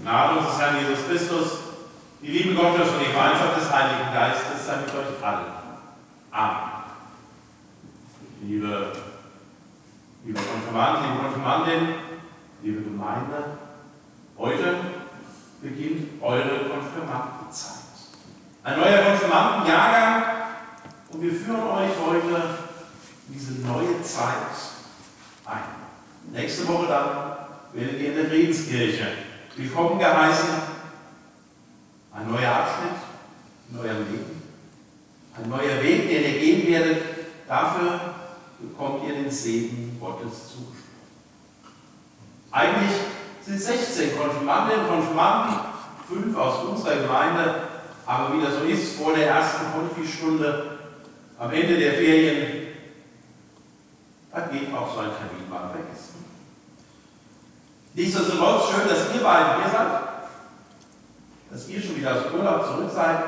Gnade unseres Herrn Jesus Christus, die Liebe Gottes und die Gemeinschaft des Heiligen Geistes sei mit euch allen. Amen. Liebe Konfirmanden, liebe Konfirmandin, liebe Gemeinde, heute beginnt eure Konfirmandenzeit. Ein neuer Konfirmandenjahrgang und wir führen euch heute in diese neue Zeit ein. Nächste Woche dann werdet ihr in der Friedenskirche willkommen geheißen. Ein neuer Abschnitt in eurem Leben, ein neuer Weg, den ihr gehen werdet. Dafür bekommt ihr den Segen Gottes zugesprochen. Eigentlich sind 16 Konfirmandinnen und Konfirmanden, 5 aus unserer Gemeinde, aber wie das so ist, vor der ersten Konfistunde, am Ende der Ferien, da geht auch so ein Termin mal vergessen. Nichtsdestotrotz schön, dass ihr beiden hier seid, dass ihr schon wieder aus dem Urlaub zurück seid.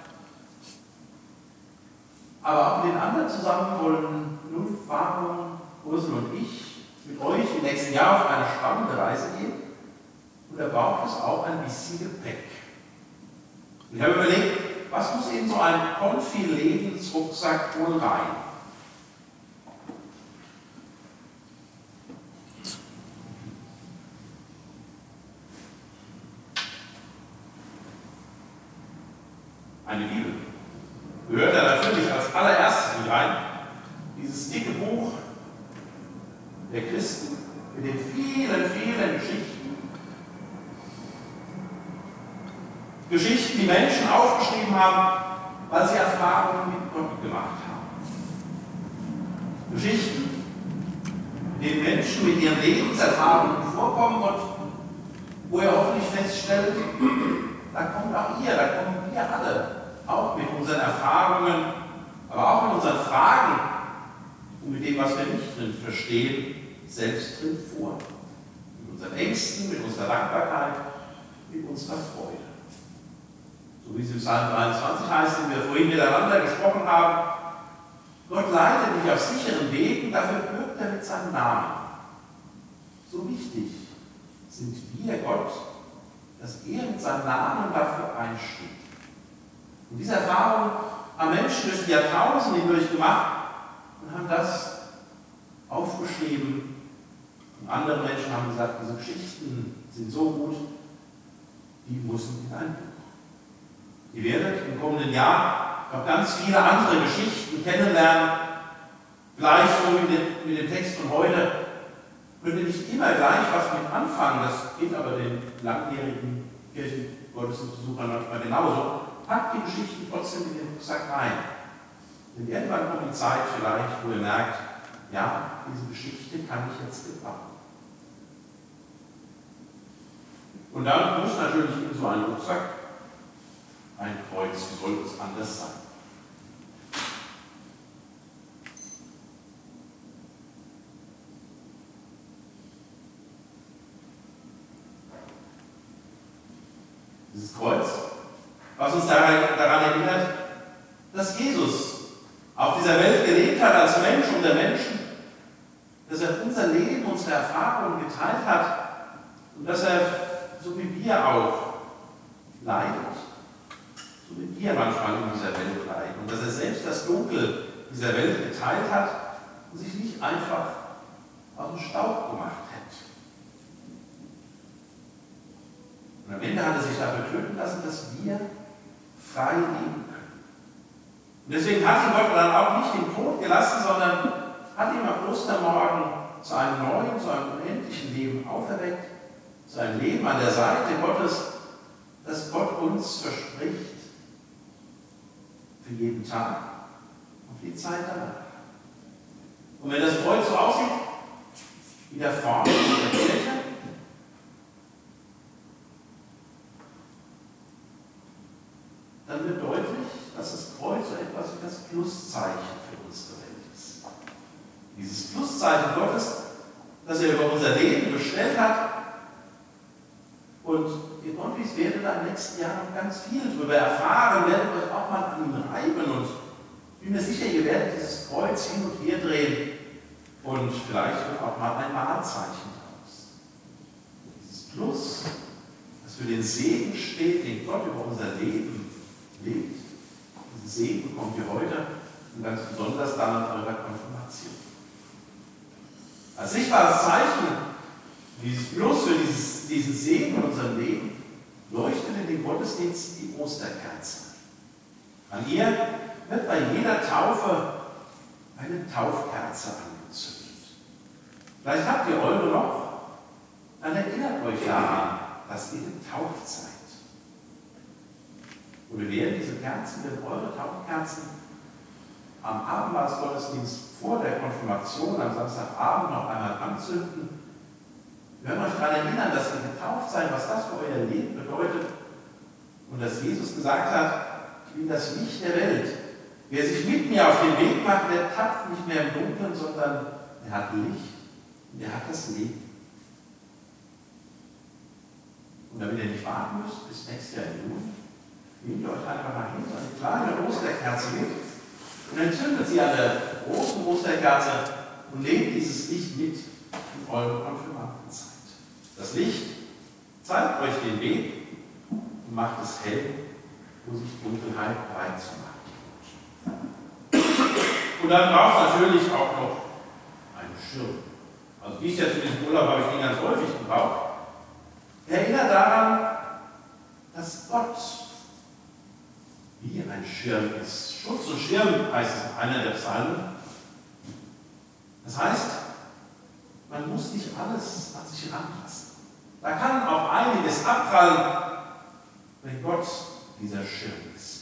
Aber auch mit den anderen zusammen wollen Nunf, Warum, Ursel und ich mit euch im nächsten Jahr auf eine spannende Reise gehen. Und da braucht es auch ein bisschen Gepäck. Und ich habe überlegt, was muss in so ein Konfi-Lebensrucksack wohl rein? Eine Bibel. Gehört da natürlich als allererstes mit rein. Dieses dicke Buch der Christen mit den vielen, vielen Geschichten. Geschichten, die Menschen aufgeschrieben haben, weil sie Erfahrungen mit Gott gemacht haben. Geschichten, in denen Menschen mit ihren Lebenserfahrungen vorkommen und wo ihr hoffentlich feststellt, da kommt auch ihr, da kommen wir alle, auch mit unseren Erfahrungen, aber auch mit unseren Fragen und mit dem, was wir nicht drin verstehen, selbst drin vor. Mit unseren Ängsten, mit unserer Dankbarkeit, mit unserer Freude. So wie es im Psalm 23 heißt, den wir vorhin miteinander gesprochen haben, Gott leitet mich auf sicheren Wegen, dafür bürgt er mit seinem Namen. So wichtig sind wir Gott, dass er mit seinem Namen dafür einsteht. Und diese Erfahrung haben Menschen durch die Jahrtausende hindurch gemacht und haben das aufgeschrieben. Und andere Menschen haben gesagt, diese Geschichten sind so gut, die müssen in ein Buch. Ihr werdet im kommenden Jahr noch ganz viele andere Geschichten kennenlernen. Gleich so mit dem Text von heute könnt ihr nicht immer gleich was mit anfangen. Das geht aber den langjährigen Kirchengottesdienstbesuchern manchmal genauso. Packt die Geschichten trotzdem in den Rucksack rein. Denn irgendwann kommt die Zeit vielleicht, wo ihr merkt, ja, diese Geschichte kann ich jetzt gebrauchen. Und dann muss natürlich in so einem Rucksack ein Kreuz, wie soll es anders sein? Dieses Kreuz, was uns daran erinnert, dass Jesus auf dieser Welt gelebt hat als Mensch unter Menschen, dass er unser Leben, unsere Erfahrungen geteilt hat und dass er, so wie wir auch, leidet, so wie wir manchmal in dieser Welt leiden und dass er selbst das Dunkel dieser Welt geteilt hat und sich nicht einfach aus dem Staub gemacht hat. Und am Ende hat er sich dafür töten lassen, dass wir frei leben können. Und deswegen hat ihn Gott dann auch nicht im Tod gelassen, sondern hat ihn am Ostermorgen zu einem neuen, zu einem unendlichen Leben auferweckt, zu einem Leben an der Seite Gottes, das Gott uns verspricht, für jeden Tag und die Zeit danach. Und wenn das Kreuz so aussieht, wie der vorne in der Kirche, dann wird deutlich, dass das Kreuz so etwas wie das Pluszeichen für unsere Welt ist. Dieses Pluszeichen Gottes, das er über unser Leben gestellt hat. Und ihr Konfis werdet da im nächsten Jahr noch ganz viel darüber erfahren, werdet euch auch mal an ihm reiben und ich bin mir sicher, ihr werdet dieses Kreuz hin und her drehen und vielleicht wird auch mal ein Malzeichen draus. Dieses Plus, das für für den Segen steht, den Gott über unser Leben legt. Diesen Segen bekommt ihr heute und ganz besonders dann an eurer Konfirmation. Als sichtbares Zeichen dieses Plus für diesen Segen in unserem Leben leuchtet in den Gottesdienst die Osterkerze. An ihr wird bei jeder Taufe eine Taufkerze angezündet. Vielleicht habt ihr eure noch, dann erinnert euch daran, dass ihr getauft seid. Und wir werden diese Kerzen, eure Taufkerzen, am Abendmahlsgottesdienst vor der Konfirmation am Samstagabend noch einmal anzünden. Wir werden euch daran erinnern, dass ihr getauft seid, was das für euer Leben bedeutet und dass Jesus gesagt hat, ich bin das Licht der Welt. Wer sich mit mir auf den Weg macht, der tappt nicht mehr im Dunkeln, sondern er hat Licht und er hat das Leben. Und damit ihr nicht warten müsst bis nächstes Jahr im Juni, nehmt ihr euch einfach mal hin, so eine kleine Osterkerze mit und entzündet sie an der großen Osterkerze und nehmt dieses Licht mit in eure Konfirmandenzeit. Das Licht zeigt euch den Weg und macht es hell, wo sich Dunkelheit breit zu machen. Und dann braucht es natürlich auch noch einen Schirm. Also dies Jahr zu diesem Urlaub habe ich den ganz häufig gebraucht. Erinnert daran, dass Gott wie ein Schirm ist. Schutz und Schirm heißt es in einer der Psalmen. Das heißt, man muss nicht alles an sich ranlassen. Da kann auch einiges abprallen, wenn Gott dieser Schirm ist.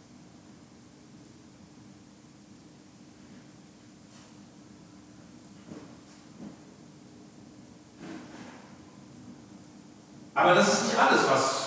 Aber das ist nicht alles, was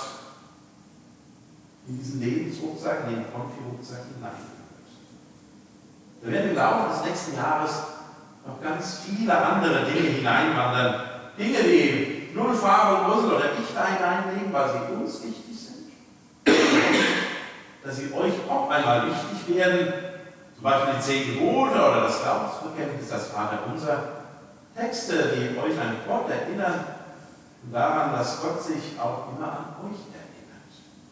in diesen Lebensrucksack, in den Konfi-Rucksack hineingehört. Da werden im Laufe des nächsten Jahres noch ganz viele andere Dinge hineinwandern. Dinge, die nur Farbe und Ursel oder ich da hineinlegen, weil sie uns wichtig sind. Dass sie euch auch einmal wichtig werden. Zum Beispiel die 10 Gebote oder das Glaubensbekenntnis, das Vaterunser. Texte, die euch an Gott erinnern und daran, dass Gott sich auch immer an euch erinnert.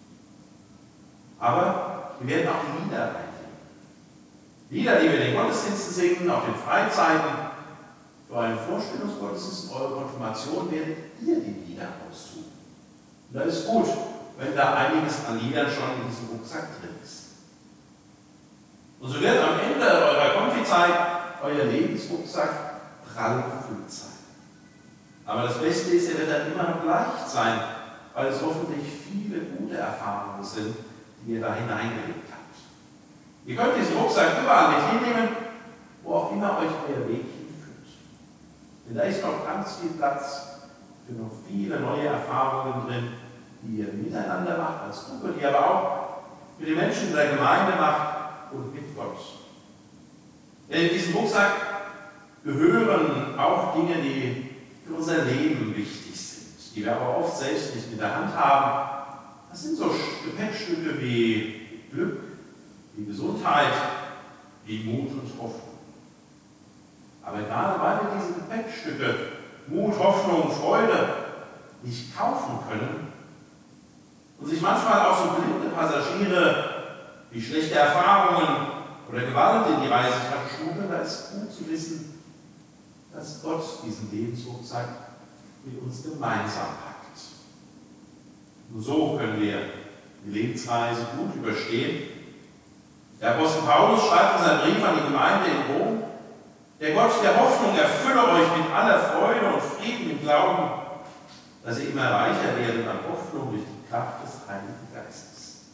Aber wir werden auch Lieder reinlegen. Lieder, die wir in den Gottesdiensten singen, auf den Freizeiten. Für einen Vorstellungsgottesdienst, eure Konfirmation, werdet ihr die Lieder aussuchen. Und da ist gut, wenn da einiges an Liedern schon in diesem Rucksack drin ist. Und so wird am Ende eurer Konfizeit euer Lebensrucksack prall gefüllt sein. Aber das Beste ist, er wird dann immer noch leicht sein, weil es hoffentlich viele gute Erfahrungen sind, die ihr da hineingelegt habt. Ihr könnt diesen Rucksack überall mit hinnehmen, wo auch immer euch euer Weg hinführt. Denn da ist noch ganz viel Platz für noch viele neue Erfahrungen drin, die ihr miteinander macht als Gruppe, die aber auch mit den Menschen in der Gemeinde macht und mit Gott. Denn in diesem Rucksack gehören auch Dinge, die für unser Leben wichtig sind, die wir aber oft selbst nicht in der Hand haben. Das sind so Gepäckstücke wie Glück, wie Gesundheit, wie Mut und Hoffnung. Aber gerade weil wir diese Gepäckstücke, Mut, Hoffnung, Freude, nicht kaufen können und sich manchmal auch so blinde Passagiere wie schlechte Erfahrungen oder Gewalt in die Reisetasche schmuggeln, da ist gut zu wissen, dass Gott diesen Lebensrucksack mit uns gemeinsam packt. Nur so können wir die Lebensreise gut überstehen. Der Apostel Paulus schreibt in seinem Brief an die Gemeinde in Rom: Der Gott der Hoffnung erfülle euch mit aller Freude und Frieden im Glauben, dass ihr immer reicher werdet an Hoffnung durch die Kraft des Heiligen Geistes.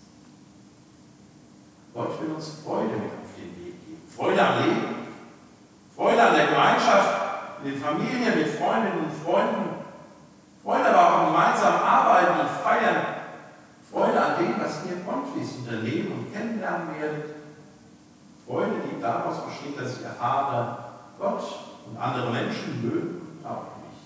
Gott will uns Freude mit auf den Weg geben. Freude am Leben, Freude an der Gemeinschaft, in den Familien, mit Freundinnen und Freunden, Freude aber auch am gemeinsamen Arbeiten und Feiern, Freude an dem, was ihr Konfis unternehmen und kennenlernen werdet, Freude, die daraus besteht, dass ich erfahre, Gott und andere Menschen mögen auch mich.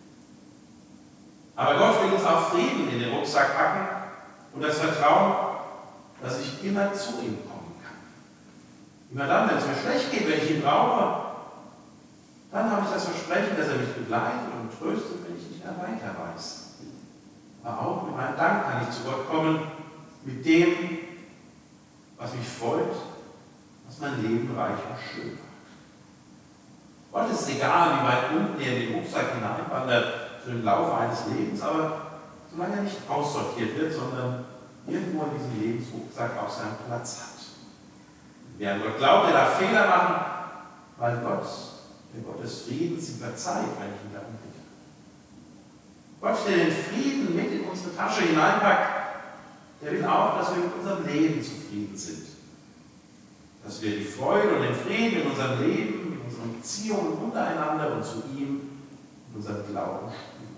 Aber Gott will uns auch Frieden in den Rucksack packen und das Vertrauen, dass ich immer zu ihm kommen kann. Immer dann, wenn es mir schlecht geht, wenn ich ihn brauche, dann habe ich das Versprechen, dass er mich begleitet und tröstet, wenn ich nicht mehr weiter weiß. Aber auch um einen Dank kann ich zu Gott kommen mit dem, was mich freut, was mein Leben reich und schön macht. Gott ist egal, wie weit unten er in den Rucksack hineinwandert für den Laufe eines Lebens, aber solange er nicht aussortiert wird, sondern irgendwo in diesem Lebensrucksack auch seinen Platz hat. Wer an Gott glaubt, der darf Fehler machen, weil Gott, der Gott des Friedens, ihm verzeiht, wenn ich ihn darum bitte. Gott, der den Frieden mit in unsere Tasche hineinpackt, der will auch, dass wir mit unserem Leben zufrieden sind. Dass wir die Freude und den Frieden in unserem Leben, in unseren Beziehungen untereinander und zu ihm, in unserem Glauben spüren.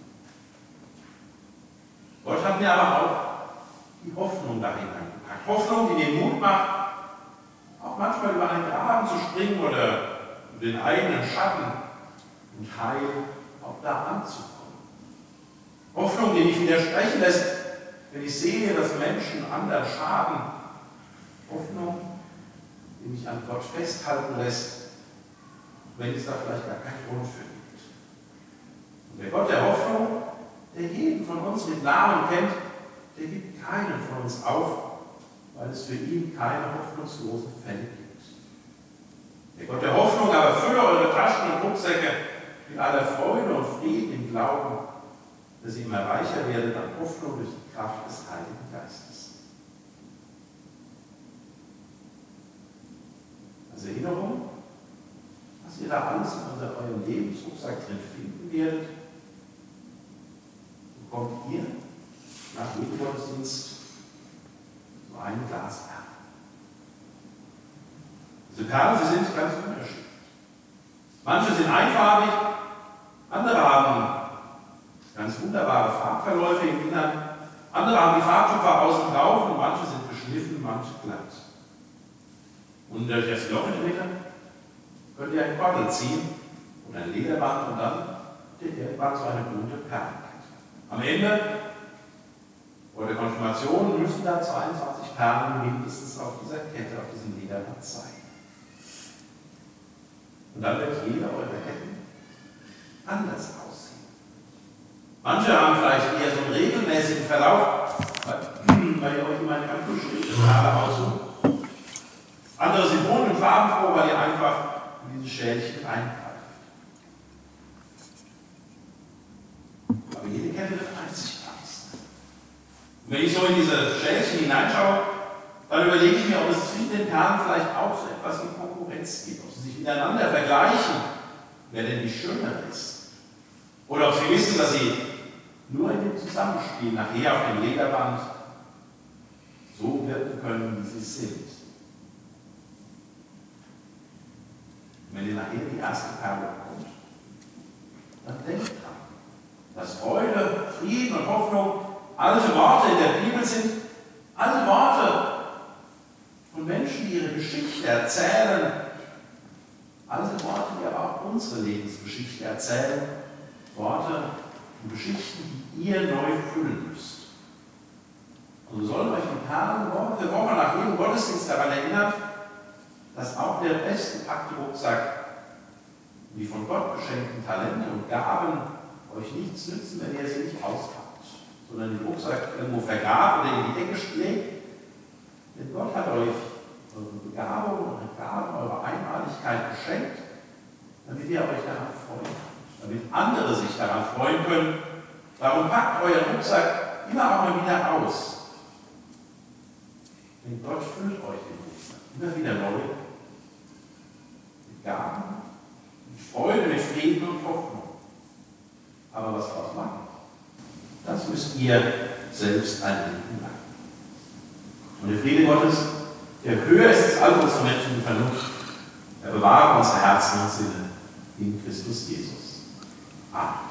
Gott hat mir aber auch die Hoffnung da hineingepackt. Hoffnung, die den Mut macht, auch manchmal über einen Graben zu springen oder über den eigenen Schatten und heil auch da anzukommen. Hoffnung, die mich widersprechen lässt, wenn ich sehe, dass Menschen anderen schaden. Hoffnung, die mich an Gott festhalten lässt, wenn es da vielleicht gar keinen Grund für gibt. Und der Gott der Hoffnung, der jeden von uns mit Namen kennt, der gibt keinen von uns auf, weil es für ihn keine hoffnungslosen Fälle gibt. Der Gott der Hoffnung aber fülle eure Taschen und Rucksäcke mit aller Freude und Frieden im Glauben, dass ihr immer reicher werdet an Hoffnung durch die Kraft des Heiligen Geistes. Als Erinnerung, was ihr da alles in eurem Lebensrucksack drin finden werdet, bekommt ihr nach jedem Gottesdienst so ein Glas Perlen. Diese Perlen, sie sind ganz unterschiedlich. Manche sind einfarbig, andere haben ganz wunderbare Farbverläufe im Innern, andere haben die Farbtupfer außen drauf und manche sind geschliffen, manche glatt. Und durch das Loch in der Mitte könnt ihr ein Kordel ziehen und ein Lederband und dann habt ihr irgendwann so eine bunte Perlenkette. Am Ende vor der Konfirmation müssen da 22 Perlen mindestens auf dieser Kette, auf diesem Lederband sein. Und dann wird jede eurer Ketten anders aussehen. Manche haben vielleicht eher so einen regelmäßigen Verlauf, weil ihr euch immer eine ganz bestimmte Farbe aussucht. Andere sind bunt und farbenfroh, weil ihr einfach in diese Schälchen eingreift. Aber jede Kette wird einzigartig sein. Und wenn ich so in diese Schälchen hineinschaue, dann überlege ich mir, ob es zwischen den Perlen vielleicht auch so etwas wie Konkurrenz gibt, ob sie sich miteinander vergleichen, wer denn die Schönere ist. Oder ob sie wissen, dass sie nur in dem Zusammenspiel nachher auf dem Lederband so wirken können, wie sie sind. Und wenn ihr nachher die erste Perle bekommt, dann denkt dran, dass Freude, Frieden und Hoffnung alte Worte in der Bibel sind, alte Worte von Menschen, die ihre Geschichte erzählen, alte Worte, die aber auch unsere Lebensgeschichte erzählen, Worte und Geschichten, die ihr neu füllen müsst. Und so sollen euch die Perlen Woche für Woche nach jedem Gottesdienst daran erinnern, dass auch der bestgepackte Rucksack und die von Gott geschenkten Talente und Gaben euch nichts nützen, wenn ihr sie nicht auspackt, sondern den Rucksack irgendwo vergrabt oder in die Decke legt. Denn Gott hat euch eure Begabung, eure Gaben, eure Einmaligkeit geschenkt, damit ihr euch daran freuen könnt, damit andere sich daran freuen können. Darum packt euren Rucksack immer auch mal wieder aus. Denn Gott füllt euch den Rucksack immer wieder neu mit Gaben, mit Freude, mit Frieden und Hoffnung. Aber was daraus machen? Das müsst ihr selbst einlenken lang. Und der Friede Gottes, der höher ist als all unsere menschliche Vernunft, er bewahre unsere Herzen und Sinne in Christus Jesus. Amen.